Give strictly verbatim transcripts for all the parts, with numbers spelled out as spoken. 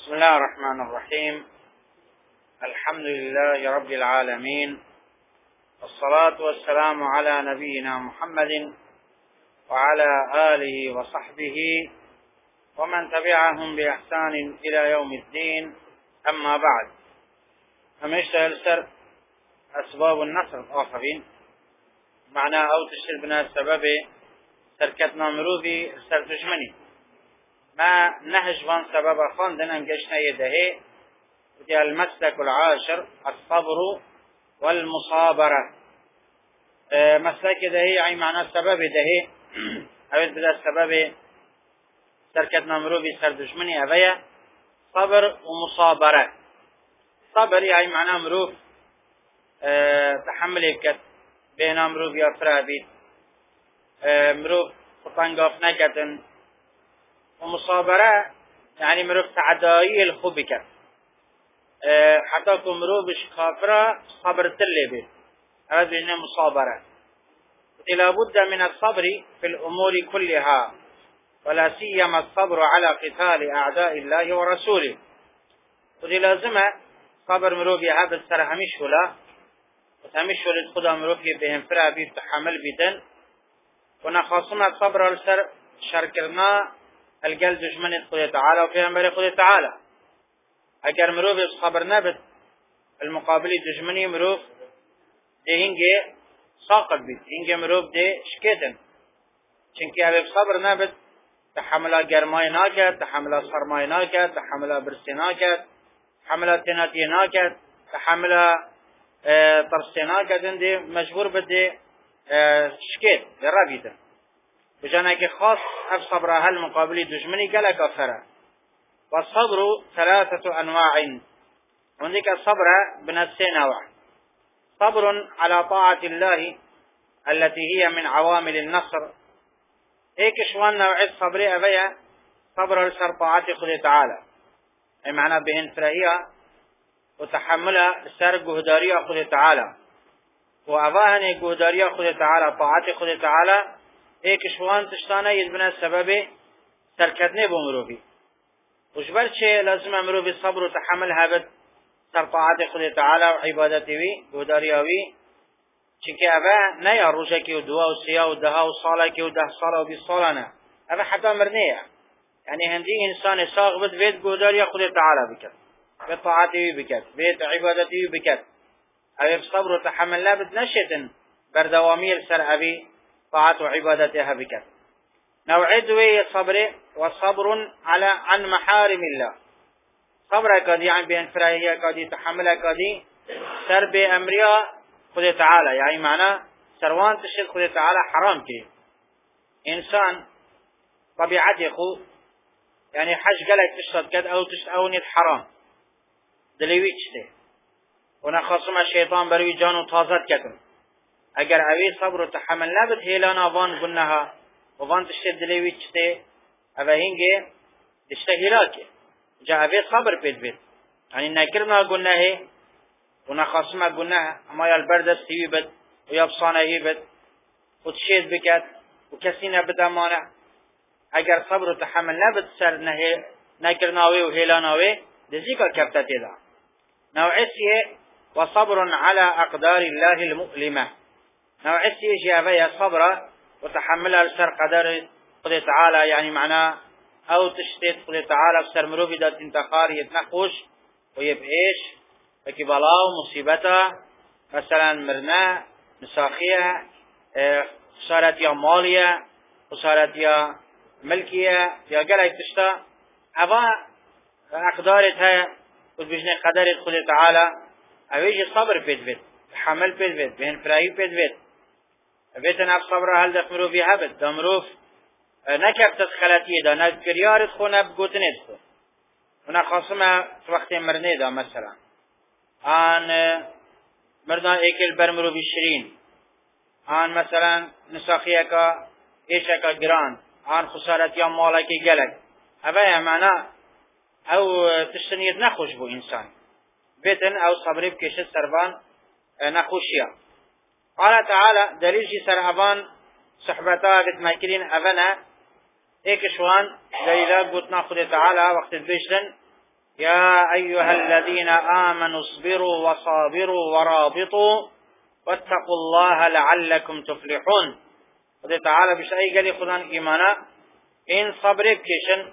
بسم الله الرحمن الرحيم. الحمد لله رب العالمين، والصلاة والسلام على نبينا محمد وعلى آله وصحبه ومن تبعهم بإحسان إلى يوم الدين. أما بعد، همشتغل سر أسباب النصر آخرين معنا أو تشتغل بنا سبب سركتنا مروفي سر تجمني ما نهج وان سبب خاندن انجشنا يدهي ودي المسلك العاشر الصبر والمصابرة. اه مسلك يدهي يعني معنى سبب يدهي اوید بدا سبب سركتنا مروفي سر دجمني اويا صبر ومصابرة. صبر يعني معنى مروف اه تحمل بكت بين مروف يفرابي اه مروف خطانقاف نكتن، ومصابرة يعني مروف تعدائي الخبكة أه حتى كو مروفش كافرة صبر تلبي هذا بجنة مصابرة. لابد من الصبر في الأمور كلها، ولا سيما الصبر على قتال أعداء الله ورسوله. ودي لازمة صبر مروفي هذا السر هميش ولا وهميش ولا خدا مروفي بهم فرع بيتحمل بيدن ونخاصمة الصبر السر شركرنا القلب دشمن خدا تعالى وفيهم خدا تعالى. اگر مروف صبر نبت المقابل دشمني مروف ده هنگه ساقط بيت هنگه مروف ده شكيتن چنكي اوه صبر نبت تحمل گرمای ناکد، تحمل سرمای ناکد، تحمل برسی ناکد، تحمل تناتی ناکد، تحمل ترسی ناکد، ده مجبور بده شكيت ده رابيتن بجانا که خاص اف صبر هل مقابل دشمنی گله کافره. والصبر ثلاثة انواع، عندك الصبر بنفسه نوع: صبر على طاعة الله التي هي من عوامل النصر. ايك شوان نوع الصبر ابيا صبر لسر طاعة خدا تعالى، اي معنى بهن فرهية وتحملها لسر جهدارية خدا تعالى، وأفاهن جهدارية خدا تعالى طاعة خدا تعالى ایک شوان تشتانه یدبنا سبب سرکتنه بمروفی وجبر چه لازم مروفی صبر و تحمل هبت سر طاعت خود تعالی و عبادتی وی گوداری وی چنکه اوه نه یا روزه کی و دوا و سیا و دها و ساله کی و ده ساله و بیست ساله نه اوه حتی مرنه یعنی هندی انسان ساق بد بید گوداری خود تعالی بکد، بید طاعتی وی بکد، بید عبادتی وی بکد. اوه صبر و تحمل لابد نشتن بردوامیر سر اوی طاعت وعبادتها بكت. نوع دوي صبر والصبر على عن محارم الله. صبر كدي عن بين فرائية كدي تحمل كدي سر بأمريا خد تعالى، يعني معناه سروان تشد خد تعالى حرام كي إنسان طبيعته خو يعني حج قالك تشتد كد أو تشتأوني حرام دليويتشته ونخاصم الشيطان بروي جانو تازد كتن. اگر اوی صبر و تحمل نبت هیلانا وان گنها و وان تشتر دلیوی چته اوه هنگه تشته هلاکه جا اوی صبر پید بید یعنی نکرنا گنهه و نخاصمه گنه اما یا البرد سیوی بد و یا بصانهی بد و تشید بکد و کسی نبت امانه. اگر صبر و تحمل نبت سر نه نکرناوی و هیلاناوی دزیکا کبتتی دا. نوعیه و صبر على اقدار الله المؤلمه. نوع السيجي أبيها صبرة وتحملها لسر قدر قد تعالى، يعني معناه أو تشتت قد تعالى بسر مروفي دات انتخار يتنخوش ويبعيش فكبالاو مصيبتها مثلا مرنا مساخية خسارة يا مالية خسارة يا ملكية يا قلعك تشتا أبا أقدارتها وتبجني قدر قد تعالى أبيجي صبر بيت بيت تحمل بيت بيت بين فراهي بيت بيت بيتن اف صبر هل دخ مروفي هبت دا مروف نكبت خلاتيه دا نكريارت خو نبقوتنت خو ونخاصمه وقت مرنه دا مثلا آن مردان ايكل بر مروفي شرين آن مثلا نساخيه کا ايشه کا گران آن خسارت یا مالا کی گلک اوه معنا او تشتنيت نخوش بو انسان بيتن او صبري بكشت سربان نخوشيه. قال تعالى دليل جي سرعبان صحبتا بتمكرين أبنا ایک شوان دلیلا گوتنا خود تعالی وقت بیشتن يا أيها الذين آمنوا اصبروا وصابروا ورابطوا واتقوا الله لعلكم تفلحون. خدا تعالى بشأي قال خدان إيمانا إن صبر بكشن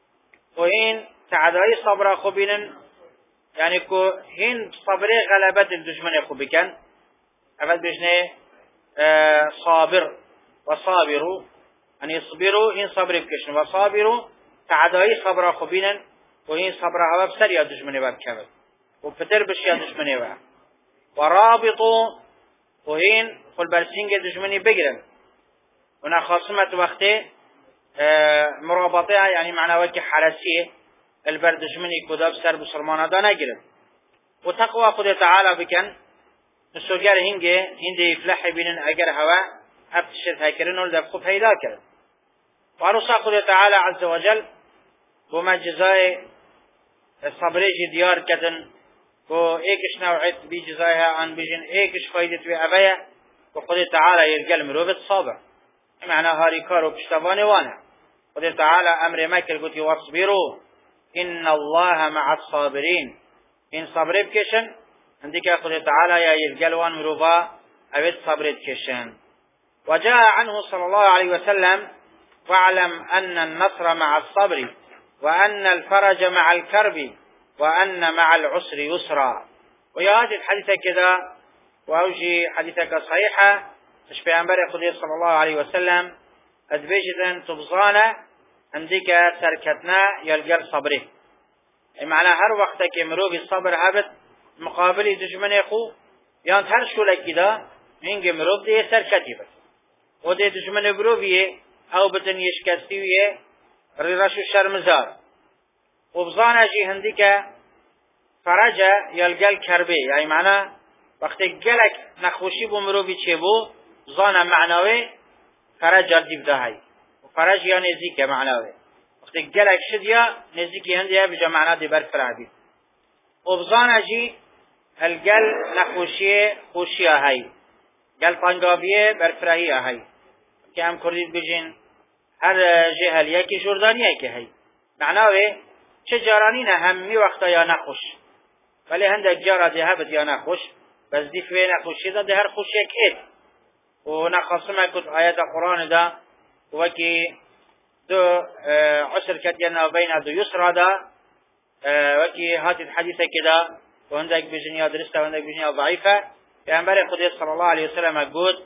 وإن تعدائي صبر خبين يعني كو هن صبر غلبة الدشمن خبكن أفد بجنه آه صابر وصابروا أن يصبروا إن صبر بكشن وصابروا تعدائي صبر خبين وإن صبر هوا بسر يا دشمن باب كبد وفتر بش يا دشمن باب ورابطوا وإن خل برسينج دشمني بقرن هنا خاصمة وقته آه مرابطة يعني معنى وكي حرسية البردشمني كذاب سر بسرمانة دا نقرن وتقوى خد تعالى بكن نسوگر هنگه هنده فلح بینن اگر هوا ابتشت هكرن ولدف خب هيدا كرن وعرصا خد تعالى عز وجل وما جزاء صبريج ديار كتن و ايكش نوعيت بي جزاها عن بيجن ايكش فايدت بي ابايا وخد تعالى يرقل مروبت صابر معنى هاري كارو بشتباني وانا خد تعالى امر مكر قلت واصبروا إن الله مع الصابرين إن صبر بكشن عندك خد تعالى يا يرجلوان مروبا أبد صبر بكشن. وجاء عنه صلى الله عليه وسلم واعلم أن النصر مع الصبر وأن الفرج مع الكرب وأن مع العسر يسرا. ويا هذه الحديثة كذا وأوجي حديثك صحيحة تشبه أنبر خدي صلى الله عليه وسلم أدبيجدا تبصانا عندك سركتنا يلقى صبره معنى هر وقت که مروی صبر هبت مقابل دشمن خو یان هر شو كده هنگ مروب ده سرکتی بس و ده دشمن برویه او بتن یشکستیویه ریرشو شرمزار و بزانه جی هندی که فرجه یلقى کربه یعنی معنى وقت گلک نخوشی بو مروی چه بو زانه معناوی فرجه دیب ده های فرج یا نزیک معناوی وقتی گلک شد یا نزیکی هندیه بجا معنا دی برک فرعبی وبزان اجی الگل نخوشی خوشی های گل پانگابیه برک فرعی های که هم کردید بجین هر جهل یکی جردانیه که های معناوی چه جارانی نه همی وقتا یا نخوش ولی هندک جارا دی هبت یا نخوش بس دی فوی نخوشی دا دی هر خوشی اید و نخصمه کد آیت قرآن دا وكي دو عسر كتينا بين دو يسرى دا وكي هات الحديثة كده وعندك بجنيا درسته وعندك بجنيا ضعيفة يعني قدير صلى الله عليه وسلم يقول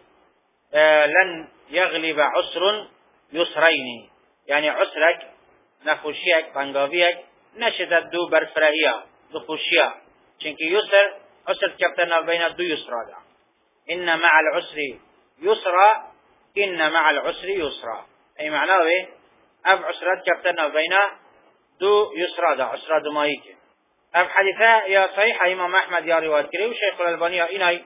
لن يغلب عسر يسرين يعني عسرك نخوشيك بانقابيك نشدت دو برفرهية دو خوشية چنك يسر عسر كتينا بين دو يسرى دا إن مع العسر يسرى إن مع العسر يسرا أي معناه إيه أب عسرات كابتنا بين دو يسرا دا عسرا دمائك أب حديثة يا صحيح إمام أحمد يا رواية كري وشيخ الألباني إناي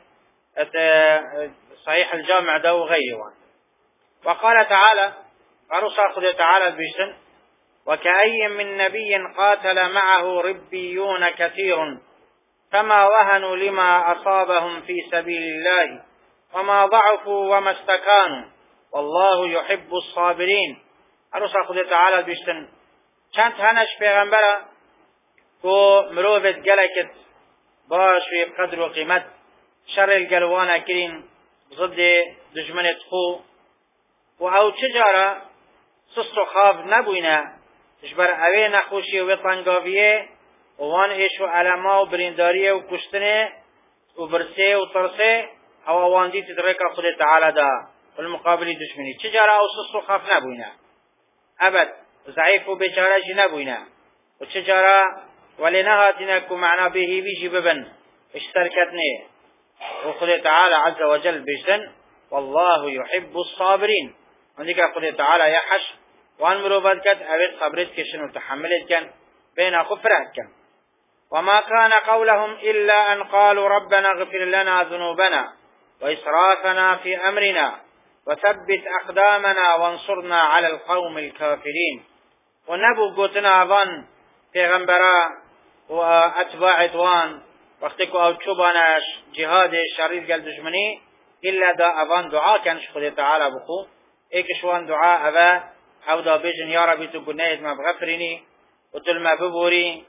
صحيح الجامع دا وغيره. وقال تعالى أرسل خذ تعالى بجسن وكأي من نبي قاتل معه ربيون كثير فما وهنوا لما أصابهم في سبيل الله وما ضعفوا وما استكانوا والله يحب الصابرين. أرسل خدا تعالى بيشتن چند هنش پیغمبره کو مروفت گلکت باش و قدر و قیمت شر الگلوانه کرین ضد دشمنت خو و او چجاره سست و خواب نبوینه تشبر اوه نخوشی و طنگاویه و وان ایش و علما و برینداریه و کشتنه و برسه و ترسه او واندی تدرک خود تعالی دا والمقابل دشمنی چجاره او سست و خواب نبوینه ابد ضعیف و بیچاره جی نبوینه و چجاره ولی نهاتینه که معنا بهی بیجی ببن اشترکتنه و خود تعالی عز وجل بجدن والله يحب الصابرين عندك خود تعالی يحش وان مروبت کد اوید صبرت کشن و تحملت کن بین اخو فرحت کن وما كان قولهم إلا أن قالوا ربنا اغفر لنا ذنوبنا وإسرافنا في أمرنا وثبت أقدامنا وانصرنا على القوم الكافرين. ونبو قوتنا أظن پیغمبرا وأتباع دوان وقتكو أو تشوباناش جهاد شريف قال دجمني إلا دا أظن دعاء كانش خذ تعالى بخو إيكشوان دعاء أبا أو دا بيجن يا ربي تقنيت ما بغفرني وتل ما ببوري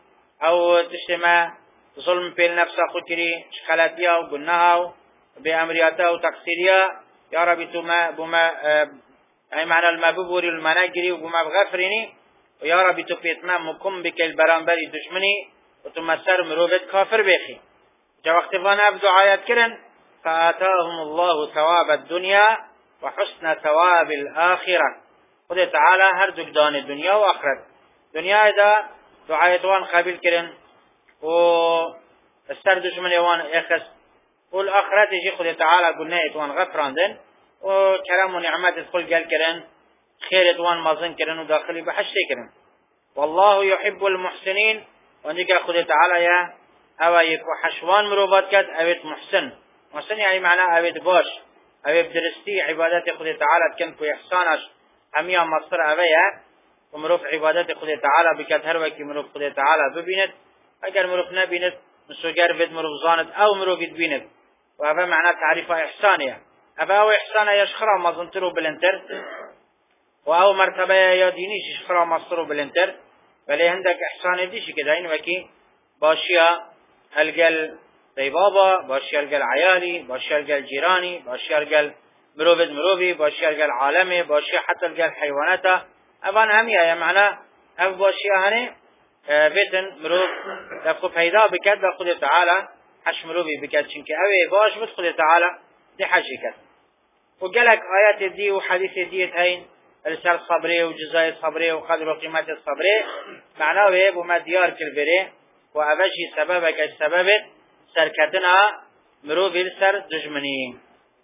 او تشتما ظلم بين نفسه خود كري شخلاتيا وقلناها بأمرياتا وتقصيريا يا ربي تما بما اي معنى المببوري المناجري وبما بغفرني ويا ربي تفيتما مكم بك البرانبري دشمني وتمسر مروبت كافر بيخي جا وقت فانا ابدو آيات كرن فآتاهم الله ثواب الدنيا وحسن ثواب الآخرة خد تعالى هر دكدان الدنيا وآخرت دنيا اذا دعايتوان قابل كرن و السر دشمني وان اخس والآخرت يجي خد تعالى قلنا اتوان غفراندن وكرم ونعمات تدخل قال كرن خير اتوان مازن كرن وداخلي بحشتي كرن والله يحب المحسنين وانك خد تعالى يا او يكو حشوان مروبات كات اويت محسن محسن يعني معناه اويت باش اويت درستي عبادات خد تعالى كن كو احسانش هميا مصر اويا ومروف عبادات خد تعالى بكات هر وكي مروف خد تعالى ببينت اگر مروف نبينت مسوگر بيت مروف زانت او مروف بينت وهذا معناه تعريف احسانيه هذا هو احسان يشخرا مازنترو بالانتر واو مرتبه يا دينيش يشخرا مصرو بالانتر بل عندك احسان ديش كده ان وكي باشيا القل دي بابا باشيا القل عيالي باشيا القل جيراني باشيا القل مروفد مروفي باشيا القل عالمي باشيا حتى القل حيواناتا ابان همية يا معنى اف باشيا هني بيتن مروف لفقو پیدا بكت بخود تعالى حش مروفي بكت چنك اوه باش بد خود تعالى دي حجي كت وقالك آيات دي وحديث دي هين رسال صبري وجزاء صبري وقدر وقيمة الصبري معناه ويب وما ديار كالبري وأبجي سببك السبب سركتنا مروف السر دجمني.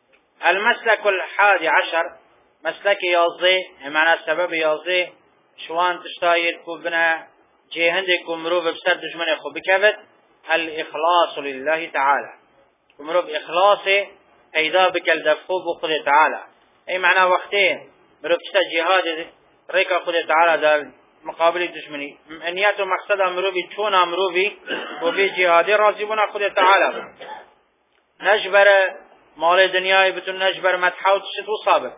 المسلك الحادي عشر مسلك يازي معناه سبب يازي شوان تشتاير كوبنا جيهندك ومروف بسر دجمني خو بكبت الإخلاص لله تعالى ومروف إخلاصي أيضا بك الدفوب وقل تعالى أي معناه وقتين مروف كتا جهاد ريكا خد تعالى دا مقابل دشمني انيات ومقصد مروفي چونا مروفي وفي جهاد رازبنا خد تعالى نجبر مال دنياي بتون نجبر مدحوت شتو صابر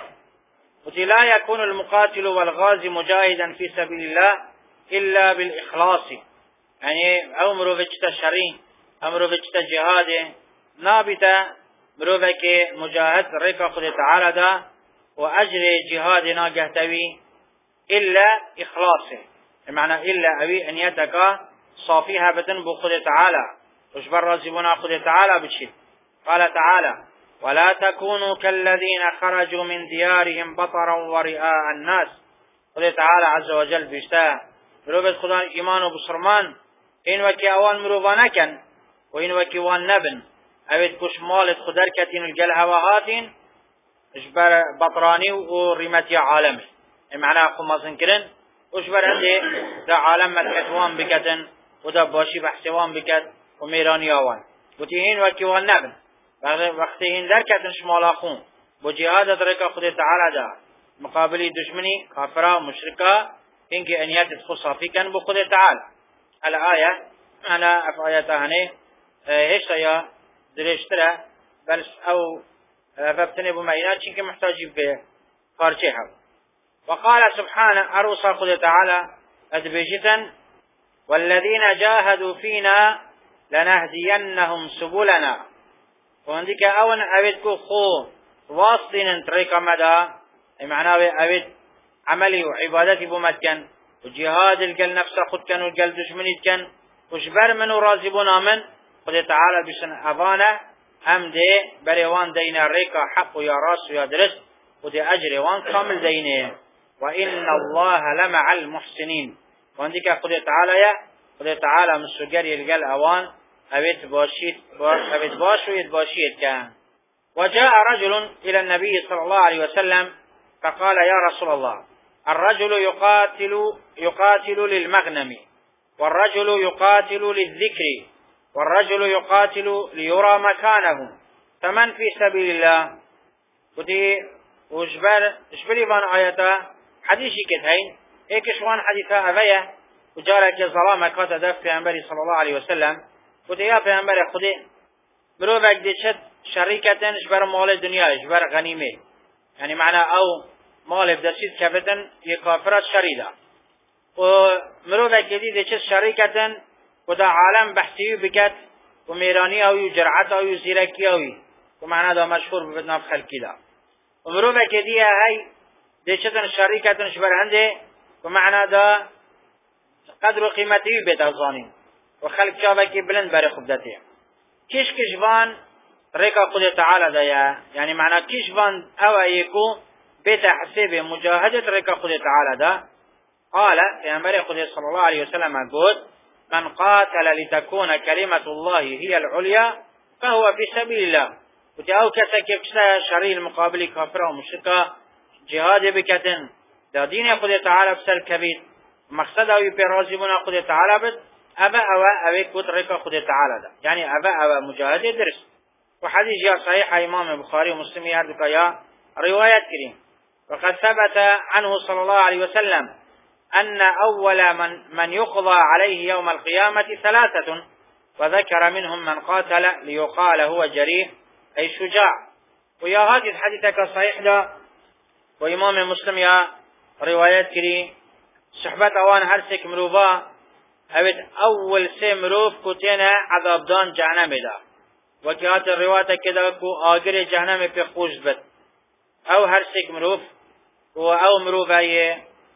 وتي لا يكون المقاتل والغازي مجاهدا في سبيل الله إلا بالإخلاص يعني او مروفي كتا شرين او مروفي كتا جهاد نابتا مروفي مجاهد ريكا خد تعالى دا وأجر جهادنا جهتوي إلا إخلاصه معنى إلا أبي أن يتكا صافيها بتن بخد تعالى وشبر رازبنا خد تعالى بشيء قال تعالى ولا تكونوا كالذين خرجوا من ديارهم بطرا ورئاء الناس خد تعالى عز وجل بشتاه مروبت خدان إيمان وبصرمان إن وكي أوان مروبانا كان وإن وكي وان نبن أبيت كش مالت خدر كتين الجلهواهاتين اجبر بطراني ورمتي عالمي معناه خماسن كرن اجبر عندي دا عالم ملكتوان بكتن ودا باشي بحسوان بكت وميراني آوان وتيهين وكيوان نبن وقتهين در كتن شمال اخون بجهاد دركا خود تعالى دا مقابل دشمني كافرة مشركة إنك أنيات تخصافي كان بخود تعالى الآية أنا أفعيتها هني هيش يا درشترة بل أو فابتني بمعينات شنك محتاجين به فارجها وقال سبحانه أروصى خذ تعالى أدبجتا والذين جاهدوا فينا لنهدينهم سبلنا وعندك أون أبدكو خو واصلين طريق مدى معناه أبد عملي وعبادتي بمتكن وجهاد القل نفسه خد كان والقل دشمني كان وشبر من ورازبنا من خذ تعالى بسن أبانا هم دي بريوان دينا ريكا حق يا راس يا درس ودي أجر وان كامل دينه وإن الله لمع المحسنين وعندك قد تعالى يا قد تعالى من سجر يلقى الأوان أبيت باشيت أبيت باشو يتباشيت كان وجاء رجل إلى النبي صلى الله عليه وسلم فقال يا رسول الله الرجل يقاتل يقاتل للمغنم والرجل يقاتل للذكر والرجل يقاتل ليرى مكانه فمن في سبيل الله ودي وجبر جبري بان آياته حديثي كتهين ايك شوان حديثة أبايا وجارك الظلامة كاتا دف في أنبري صلى الله عليه وسلم ودي يا في أنبري خدي مروفك دي شد شريكة جبر مال الدنيا جبر غنيمة يعني معنى أو مال بدسيد كفتن يكافرات شريدة و مروفه کدی ده چه شریکتن و دا عالم بحثیو بکت و میرانی اوی و جرعت اوی و زیرکی اوی و معنا دا مشهور ببدنا بخلکی دا و مروفه کدی هی ده چه شریکتن شبرهنده و معنا دا قدر و قیمتی بیت ازانیم و خلق چاوه که بلند بره خبدته کش کشوان ریکا خود تعالی دایا یعنی معنا کشوان او ایکو بیت حسیب مجاهدت ریکا خود تعالی دا قال پیامبر خود صلی الله علیه وسلم گفت من قاتل لتكون كلمة الله هي العليا فهو في سبيل الله وتي او کسی که کسی شرعی المقابل کافر و مشرک جهاد بکتن دا دین خود تعالی بسر کبید مقصد اوی پیرازی بنا خود تعالی بد ابا او اوی کت ریکا خود تعالی دا یعنی ابا او مجاهد درست و حدیث یا صحیح امام بخاری و مسلم یاد یا روایت کریم وقد ثبت عنه صلى الله عليه وسلم أن أول من, من يقضى عليه يوم القيامة ثلاثة وذكر منهم من قاتل ليقال هو جريح أي شجاع ويا هذه الحديثة صحيح ده وإمام مسلم يا روايات كري صحبت أوان هرسك مروفا أبد أول سي مروف كتنا عذاب دان جهنم ده وكهات الرواية كده كو آقر جهنم بخوش بد أو هرسك مروف و مروفا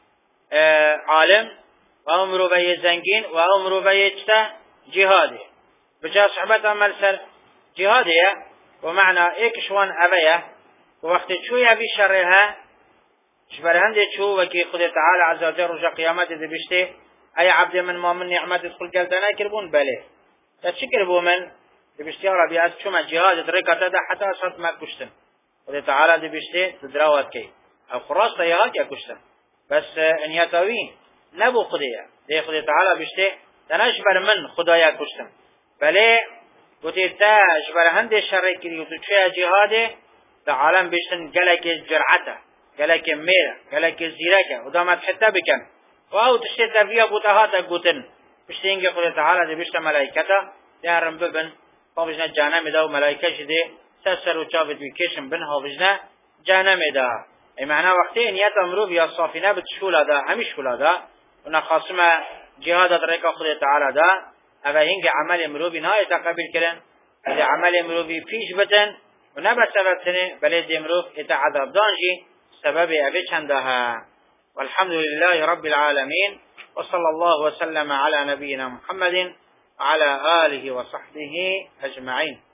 عالم و او مروبه زنگین و او مروبه چتا جهاده بجا صحبت عمل سر جهاده و معنى ایکشوان اوه و وقت چوی اوی شرها شبرهنده چو وکی خود تعالی عز وجل رجا قیامت ده بشته ای عبد من ما من نعمت ادخل قلتنا کربون بله تا چی کربو من ده بشته یا ربی از چوما جهاده درکتا ده حتی اصلا ما کشتن خود تعالی ده بشته تدراوات کی او خراس تایها که کشتن بس انیتاوی نبو خدایا ده خدا تعالی بشته تناش بر من خدایا کشتم بله گوتی تاش بر هند شر کری و تو چه جهاده در عالم بشتن گلک جرعته گلک میره گلک زیرکه و دامت حتی بکن و او تشتی تفیه بوتهاتا گوتن بشته اینگه خدا تعالی ده بشته ملائکتا ده هرم ببن حافظنا جهنم ده و ملائکه شده سر و چابت بیکشن بن حافظنا جهنم ده ای معنی وقتی نیت امروف یا صافینه بد شولا ده همی شولا ده و نخاصم جهاد ریکا خود تعالی ده او هنگ عمل امروفی نهای تقبیل کرن ده عمل امروفی پیش بتن و نه به سبب تنه بله ده امروف ایتا عذاب دانجی سبب اوی چنده ها والحمد لله رب العالمين وصلى الله وسلم على نبينا محمد وعلى آله وصحبه أجمعين.